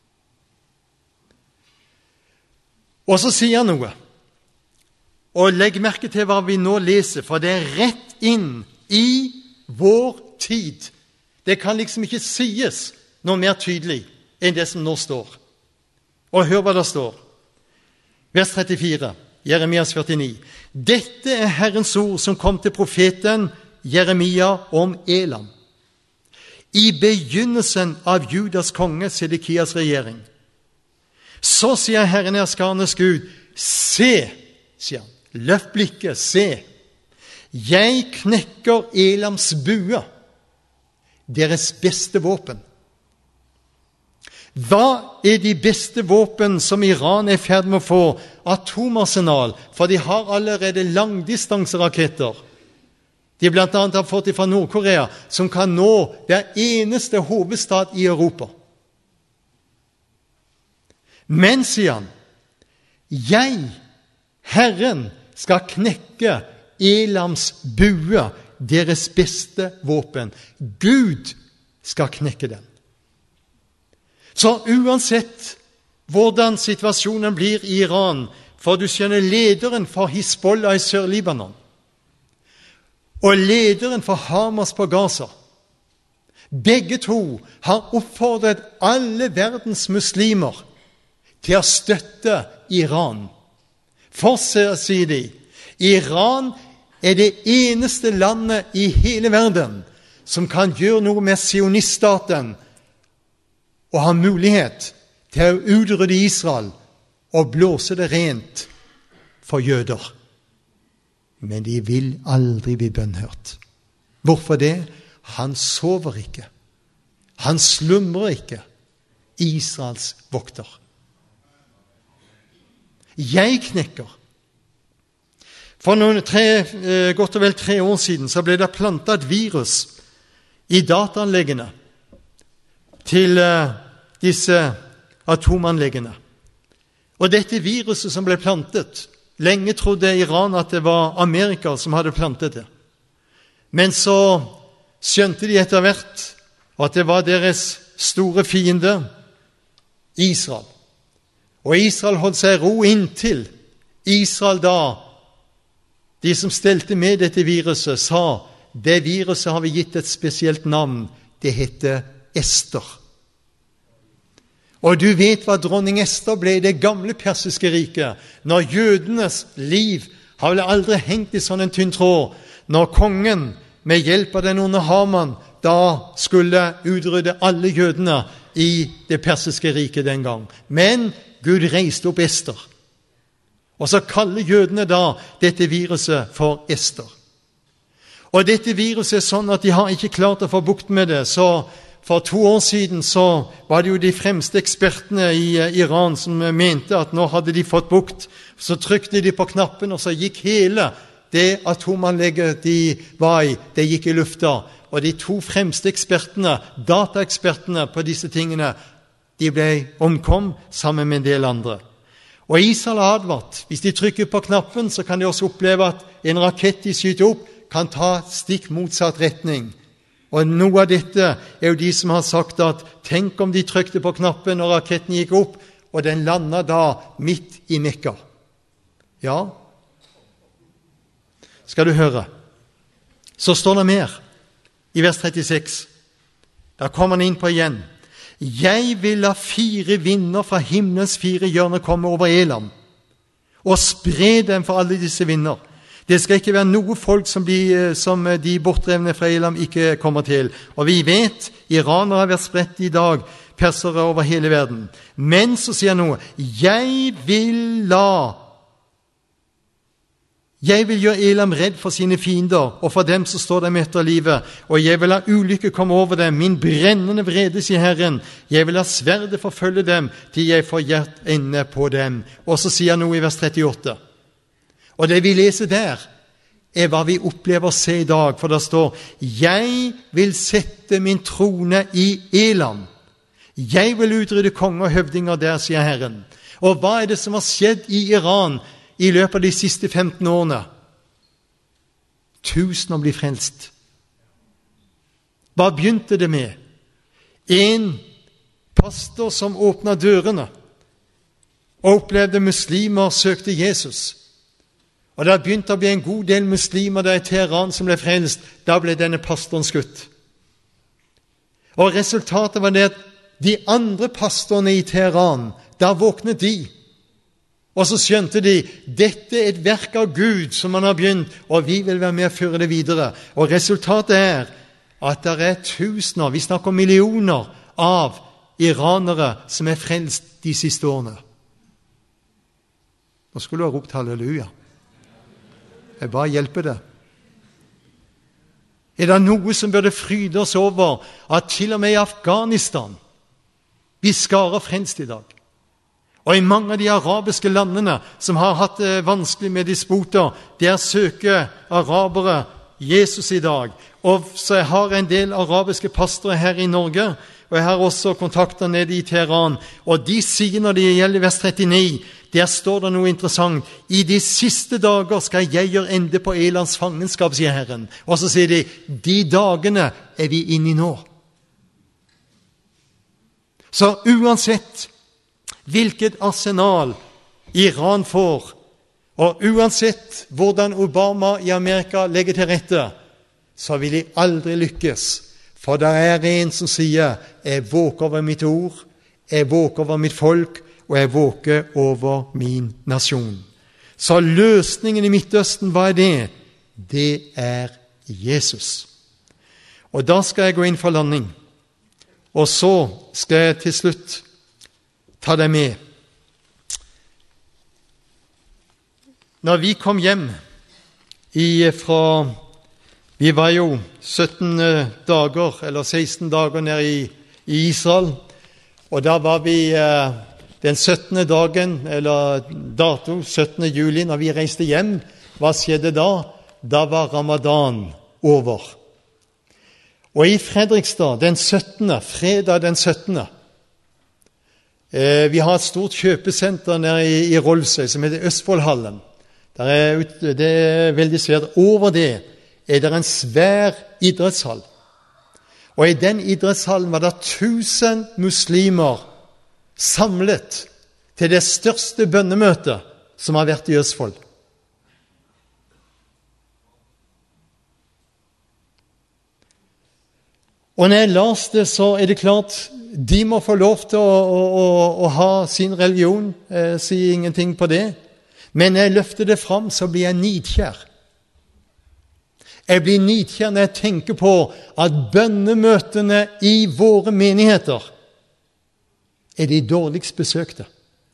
Og så sier han noe. Og legg merke til hva vi nå leser, for det er rett inn i vår tid. Det kan liksom ikke sies noe mer tydelig enn det som nå står. Og hør hva det står. Vers 34, Jeremias 49. Dette er Herrens ord som kom til profeten Jeremia om Elam. I begynnelsen av Judas konge Sedekias regjering. Så sier Herren herskarenes Gud, se, sier han, løft blikket, se. Jeg knekker Elams bue, deres beste våpen. Hva er de beste våpen som Iran er i ferd med å få? Atomarsenal, for de har allerede langdistanseraketter. De blant annet har fått det fra Nord-Korea, som kan nå hver eneste hovedstad i Europa. Men, sier han, jeg, Herren, skal knekke Elams bue, deres beste våpen. Gud skal knekke den. Så uansett hvordan situasjonen blir i Iran, for du skjønner lederen for Hizbollah i Sør-Libanon, og lederen for Hamas på Gaza, begge 2 har oppfordret alle verdens muslimer til å støtte Iran. For, sier de, Iran er det eneste landet i hele verden som kan gjøre noe med sioniststaten og ha mulighet til å utrydde Israel og blåse det rent for jøder. Men de vil aldri bli bønnhørt. Hvorfor det? Han sover ikke. Han slumrer ikke. Israels vokter. Jeg knekker. For godt og vel 3 år siden så ble det plantet et virus i dataanleggene til disse atomanleggene. Og dette viruset som ble plantet, lenge trodde Iran at det var Amerika som hadde plantet det. Men så skjønte de etter hvert at det var deres store fiende, Israel. Og Israel holdt seg i ro inntil Israel da, de som stelte med dette viruset, sa, det viruset har vi gitt et spesielt navn, det heter Ester. Og du vet hva dronning Ester ble i det gamle persiske riket, når jødenes liv har vel aldri hengt i sånn en tynn tråd, når kongen med hjelp av den onde Haman da skulle utrydde alle jødene i det persiske riket den gang. Men Gud reiste opp Ester. Og så kaller jødene da dette viruset for Ester. Og dette viruset er sånn at de har ikke klart å få bukt med det. Så for 2 år siden så var det jo de fremste ekspertene i Iran som mente at nå hadde de fått bukt. Så trykte de på knappen, og så gikk hele det atomanlegget de var i, det gikk i lufta. Og de 2 fremste ekspertene, dataekspertene på disse tingene, de omkom sammen med en del andre. Og Israel har advart. Hvis de trykker på knappen, så kan de også oppleve at en rakett de skyter opp kan ta stikk motsatt retning. Og noe av dette er jo de som har sagt at tenk om de trykte på knappen og raketten gikk opp, og den landet da midt i Mekka. Ja, skal du høre. Så står det mer i vers 36. Da kommer han inn på igjen. Jeg vil la 4 vinder fra himmelens 4 hjørner komme over Elam, og spre dem for alle disse vinder. Det skal ikke være noe folk som de bortdrevne fra Elam ikke kommer til. Og vi vet, iranere har vært spredt i dag, persere over hele verden. Men så sier han noe. Jeg vil gjøre Elam redd for sine fiender, og for dem som står dem etter livet. Og jeg vil la ulykke komme over dem, min brennende vrede, sier Herren. Jeg vil la sverdet forfølge dem, til jeg får ende på dem. Og så sier han noe i vers 38. Og det vi leser der, er hva vi opplever å se i dag, for det står, jeg vil sette min trone i Elam. Jeg vil utrydde konger og høvdinger der, sier Herren. Og hva er det som har skjedd i Iran i løpet av de siste 15 årene? 1000 blir frelst. Hva begynte det med? En pastor som åpnet dørene og opplevde muslimer søkte Jesus. Og det begynte å bli en god del muslimer der i Teheran som ble frelst. Da ble denne pastoren skutt. Og resultatet var det at de andre pastorene i Teheran, da våknet de. Og så skjønte de, dette er et verk av Gud som han har begynt, og vi vil være med å føre det videre. Og resultatet er at det er 1000, vi snakker om millioner av iranere som er frelst de siste årene. Nå skulle du ha ropt halleluja. Jeg bare hjelper det. Er det noe som burde fryde oss over at til og med i Afghanistan vi skarer frelst i dag? Og i mange av de arabiske landene som har hatt det vanskelig med despoter, der søker arabere Jesus i dag. Og så jeg har en del arabiske pastorer her i Norge, og jeg har også kontakter nede i Teheran, og de sier når det gjelder vers 39, der står det noe interessant. I de siste dager skal jeg gjøre ende på Elams fangenskap, sier Herren. Og så sier de dagene er vi inne i nå. Så uansett hvilket arsenal Iran får, og uansett hvordan Obama i Amerika legger til rette, så vil de aldri lykkes. For det er en som sier, jeg våker over mitt ord, jeg våker over mitt folk, og jeg våker over min nasjon. Så løsningen i Midtøsten, hva er det? Det er Jesus. Og da skal jeg gå inn for landing. Og så skal jeg til slutt ta deg med. Når vi kom hjem vi var jo 17 dager, eller 16 dager nede i Israel, og da var vi den 17. dagen, eller dato, 17. juli, når vi reiste hjem. Hva skjedde da? Da var Ramadan over. Og i Fredrikstad, fredag den 17. Vi har et stort kjøpesenter nede i Rolvsøy som heter Østfoldhallen. Det er veldig svært. Over det er det en svær idrettshall. Og i den idrettshallen var det 1000 muslimer samlet til det største bønnemøtet som har vært i Østfold. Og når jeg las det, så det klart, de må få lov til å ha sin religion, sier ingenting på det. Men når jeg løfter det fram, så blir jeg nidkjær. Jeg blir nidkjær når jeg tenker på at bønnemøtene i våre menigheter de dårligst besøkte.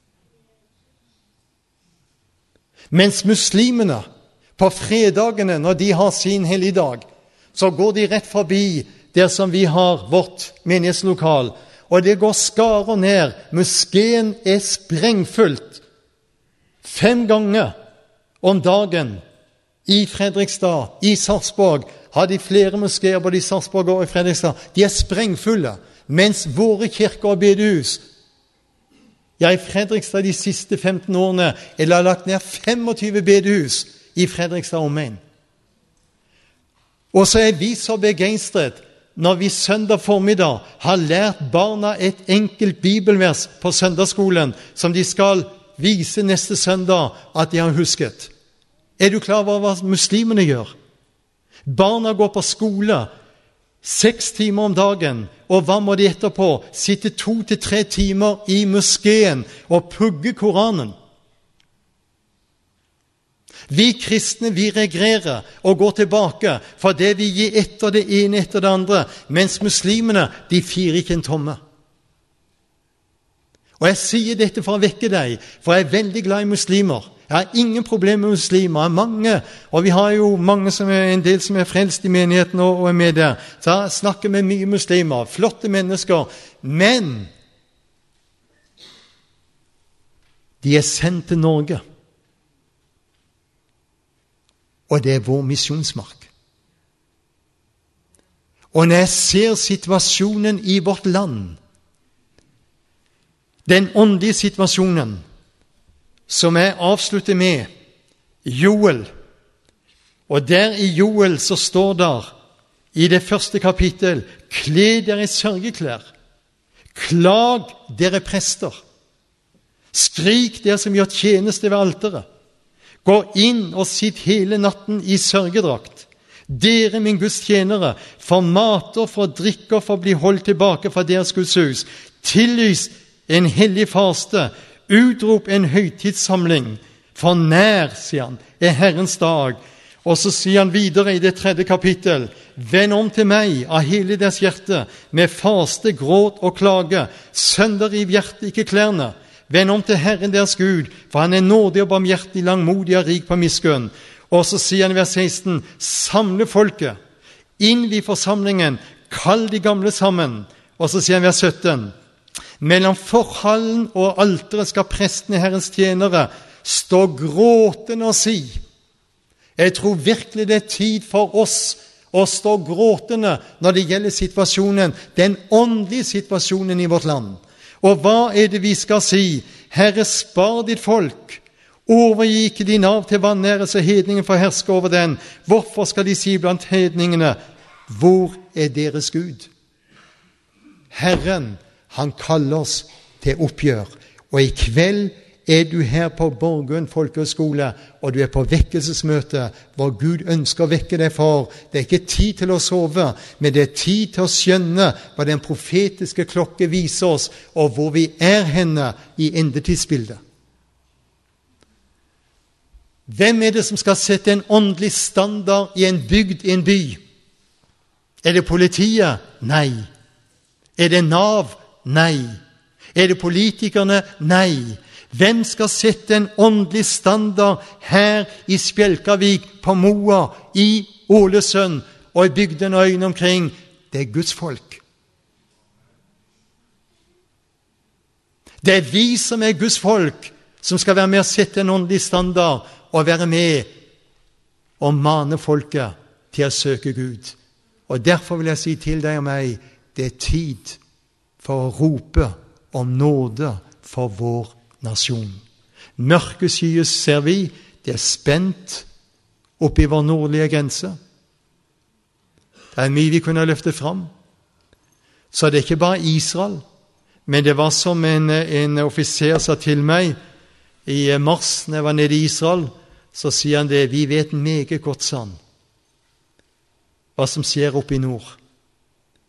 Mens muslimene på fredagene, når de har sin helligdag, så går de rett forbi der som vi har vårt menighetslokal, og det går skarer ned. Moskeen sprengfullt 5 ganger om dagen. I Fredrikstad, i Sarpsborg, har de flere moskeer både i Sarpsborg og i Fredrikstad. De sprengfulle, mens våre kirker og bedehus, i Fredrikstad de siste 15 årene, det lagt ned 25 bedehus i Fredrikstad omegn. Og så vi så begeistret når vi søndag formiddag har lært barna et enkelt bibelvers på søndagsskolen, som de skal vise neste søndag at de har husket. Du klar over hva muslimene gjør? Barna går på skole 6 timer om dagen, og hva må de etterpå? Sitte 2 til 3 timer i moskeen og pugge Koranen. Vi kristne, vi regrerer og går tilbake for det vi gir etter det ene etter det andre, mens muslimene, de firer ikke en tomme. Og jeg sier dette for å vekke deg, for jeg veldig glad i muslimer. Jeg har ingen problemer med muslimer, mange, og vi har jo mange en del som frelst i menigheten og med der. Så jeg snakker med mye muslimer, flotte mennesker, men de sendt til Norge. Og det vår misjonsmark. Og når jeg ser situasjonen i vårt land, den åndelige situasjonen, som jeg avslutter med Joel, og der i Joel så står der i det første kapittel: kle dere i sørgeklær, klag dere prester, skrik dere som gjør tjeneste ved alteret, gå inn og sitt hele natten i sørgedrakt, dere min Guds tjenere, for mater, for drikker, for å bli holdt tilbake fra deres Guds hus, tillys en hellig faste, utrop en høytidssamling, for nær, sier han, Herrens dag. Og så sier han videre i det 3. kapittel: vend om til meg av hele deres hjerte, med faste, gråt og klage, sønderriv hjertet, ikke klærne. Vend om til Herren deres Gud, for han nådig og barmhjertig, langmodig og rik på miskunn. Og så sier han i vers 16: samle folket, innvi forsamlingen, kall de gamle sammen. Og så sier han i vers 17: mellom forhallen og alteret skal prestene, Herrens tjenere, stå gråtende og si. Jeg tror virkelig det tid for oss å stå gråtende når det gjelder situasjonen, den åndelige situasjonen i vårt land. Og hva det vi skal si? Herre, spar ditt folk. Overgi ikke din arv til vanære, så hedningen får herske over den. Hvorfor skal de si blant hedningene: hvor deres Gud? Herren, han kaller oss til oppgjør. Og i kveld du her på Borgund folkehøgskole, og du på vekkelsesmøte, hvor Gud ønsker å vekke deg for. Det ikke tid til å sove, men det tid til å skjønne hva den profetiske klokke viser oss, og hvor vi henne i endetidsbildet. Hvem det som skal sette en åndelig standard i en bygd, i en by? Det politiet? Nei. Det Nav? Nei. Det politikerne? Nei. Hvem skal sette en åndelig standard her i Spjelkavik, på Moa, i Ålesund og i bygden og øyne omkring? Det Guds folk. Det vi som Guds folk, som skal være med å sette en åndelig standard og være med og mane folket til å søke Gud. Og derfor vil jeg si til deg og meg, det tid for å rope om nåde for vår nasjon. Mørke skyer ser vi, det spent oppe i vår nordlige grense. Det mye vi kunne løfte fram. Så det ikke bare Israel, men det var som en offiser sa til meg i mars, når jeg var nede i Israel, så sier han det: vi vet meget godt, sann, hva som skjer oppe i nord.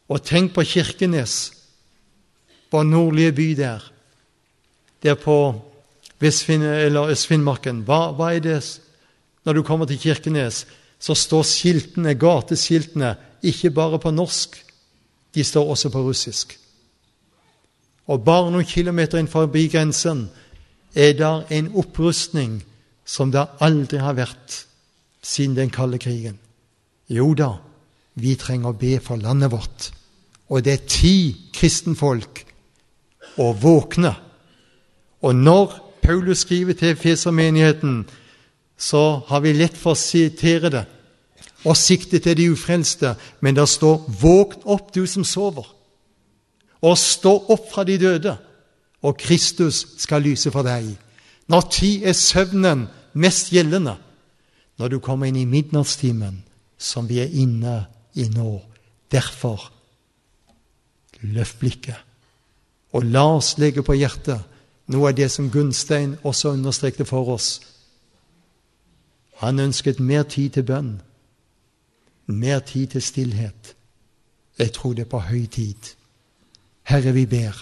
Og tenk på Kirkenes, på nordlige by der på Øst-Finnmarken. Hva er det når du kommer til Kirkenes? Så står skiltene, gateskiltene, ikke bare på norsk, de står også på russisk. Og bare noen kilometer inn forbi grensen er der en opprustning som det aldri har vært siden den kalde krigen. Jo da, vi trenger å be for landet vårt. Og det er 10 kristenfolk å våkne. Og når Paulus skriver til Efesermenigheten, så har vi lett for å sitere det og sikte til de ufrelste, men der står: våkn opp, du som sover, og stå opp fra de døde, og Kristus skal lyse for deg. Når tid er søvnen mest gjeldende, når du kommer inn i midnattstimen, som vi er inne i nå. Derfor, løft blikket, og la oss legge på hjertet noe av det som Gunstein også understrekte for oss. Han ønsket mer tid til bønn, mer tid til stillhet. Jeg tror det er på høy tid. Herre, vi ber.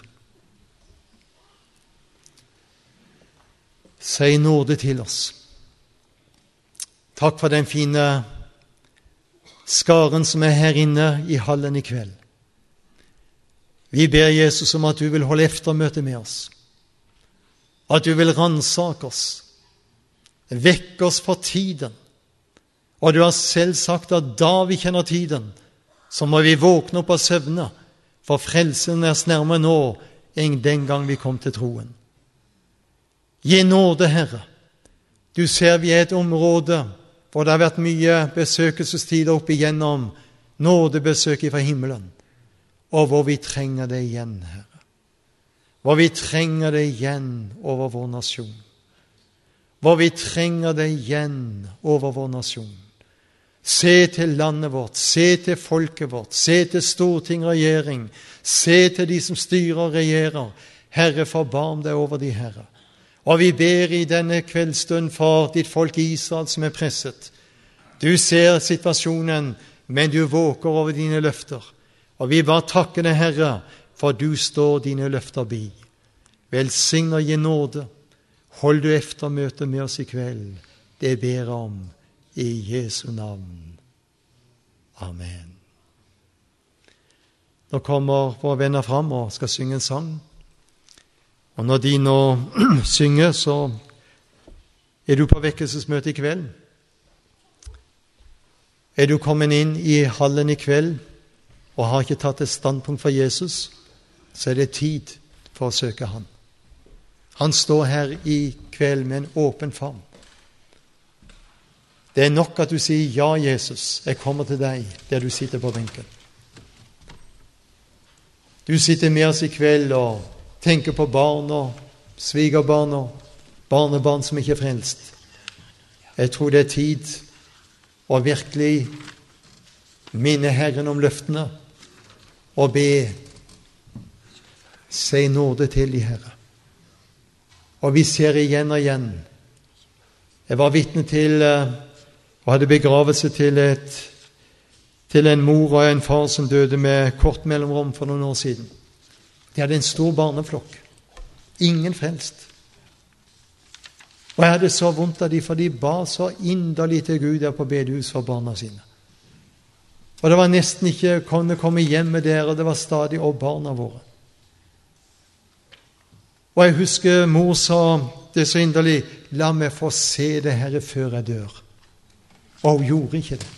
Si nåde til oss. Takk for den fine skaren som er her inne i hallen i kveld. Vi ber Jesus om at du vil holde eftermøte med oss, at du vil ransake oss, vekke oss for tiden. Og du har selv sagt at da vi kjenner tiden, så må vi våkne opp av søvne, for frelsen er nærmere nå enn den gang vi kom til troen. Gi nåde, Herre. Du ser vi er et område hvor det har vært mye besøkelsestider opp igjennom, nådebesøk fra himmelen, og hvor vi trenger det igjen, Herre. Hvor vi trenger det igjen over vår nasjon. Hvor vi trenger det igjen over vår nasjon. Se til landet vårt, se til folket vårt, se til storting og regjering, se til de som styrer og regjerer. Herre, forbarm deg over de, Herre. Og vi ber i denne kveldsstund for ditt folk Israel som er presset. Du ser situasjonen, men du våker over dine løfter. Og vi bare takker deg, Herre, for du står dine løfter bi. Velsign og gi nåde. Hold du eftermøte med oss i kveld. Det ber jeg om i Jesu navn. Amen. Nå kommer våre venner fram og skal synge en sang. Og når de nå synger, så er du på vekkelsesmøte i kveld. Er du kommet inn i hallen i kveld og har ikke tatt et standpunkt for Jesus, så er det tid for å søke han. Han står her i kveld med en åpen favn. Det er nok at du sier, ja, Jesus, jeg kommer til deg der du sitter på benken. Du sitter med oss i kveld og tenker på barn og svigerbarn og barnebarn som ikke er frelst. Jeg tror det er tid å virkelig minne Herren om løftene og be, si nåde til de, Herre. Og vi ser igjen og igjen. Jeg var vitne til og hadde begravelse til en mor og en far som døde med kort mellomrom for noen år siden. De hadde en stor barneflokk. Ingen frelst. Og jeg hadde så vondt av dem, for de ba så inderlig til Gud der på bedehus for barna sine. Og det var nesten ikke kunne komme hjem med der, og det var stadig og barna våre. Og jeg husker mor sa det så inderlig, la meg få se det, Herre, før jeg dør. Og hun gjorde ikke det.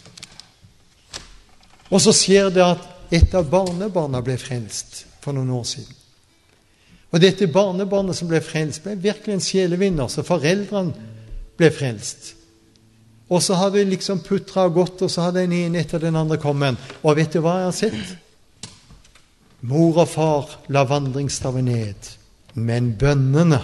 Og så skjer det at et av barnebarna ble frelst for noen år siden. Og dette barnebarnet som ble frelst, ble virkelig en sjelevinner, så foreldrene ble frelst. Og så hadde vi liksom putret og gått, og så hadde en ene etter den andre kommet. Og vet du hva jeg har sett? Mor og far la vandringsstaven ned, men bønnene,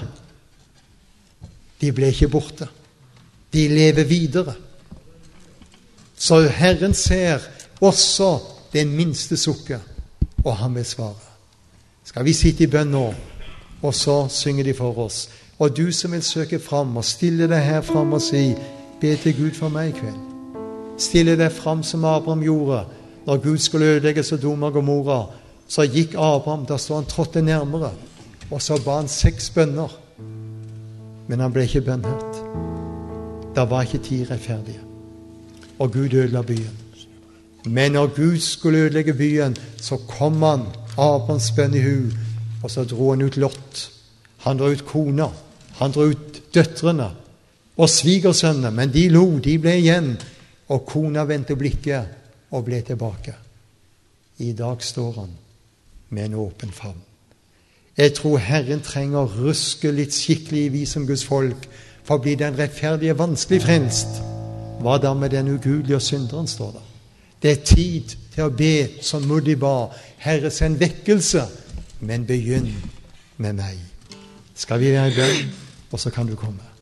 de ble ikke borte. De lever videre. Så Herren ser også den minste sukke, og han vil svare. Skal vi sitte i bønn nå, og så synger de for oss. Og du som vil søke fram og stille deg her fram og si, be til Gud for meg i kveld. Stille deg fram som Abraham gjorde, når Gud skulle ødelegge Sodom og Gomorra, så gikk Abraham, der stod han trådte nærmere, og så ba han 6 bønner. Men han ble ikke bønnhørt. Det var ikke 10 rettferdige. Og Gud ødela byen. Men når Gud skulle ødelegge byen, så kom han, Abrahams bønn i hu, og så dro han ut Lot. Han dro ut kona, han dro ut døtrene og svigersønnene, men de lo, de ble igjen, og kona vendte blikket og ble tilbake. I dag står han med en åpen favn. Jeg tror Herren trenger å ruske litt skikkelig i vi som Guds folk, for blir den rettferdige vanskelig frelst. Hva da med den ugudelige og synderen, står det. Det er tid til å be som Moody ba, Herre, send vekkelse, men begynn med meg. Skal vi være i bønn, og så kan du komme.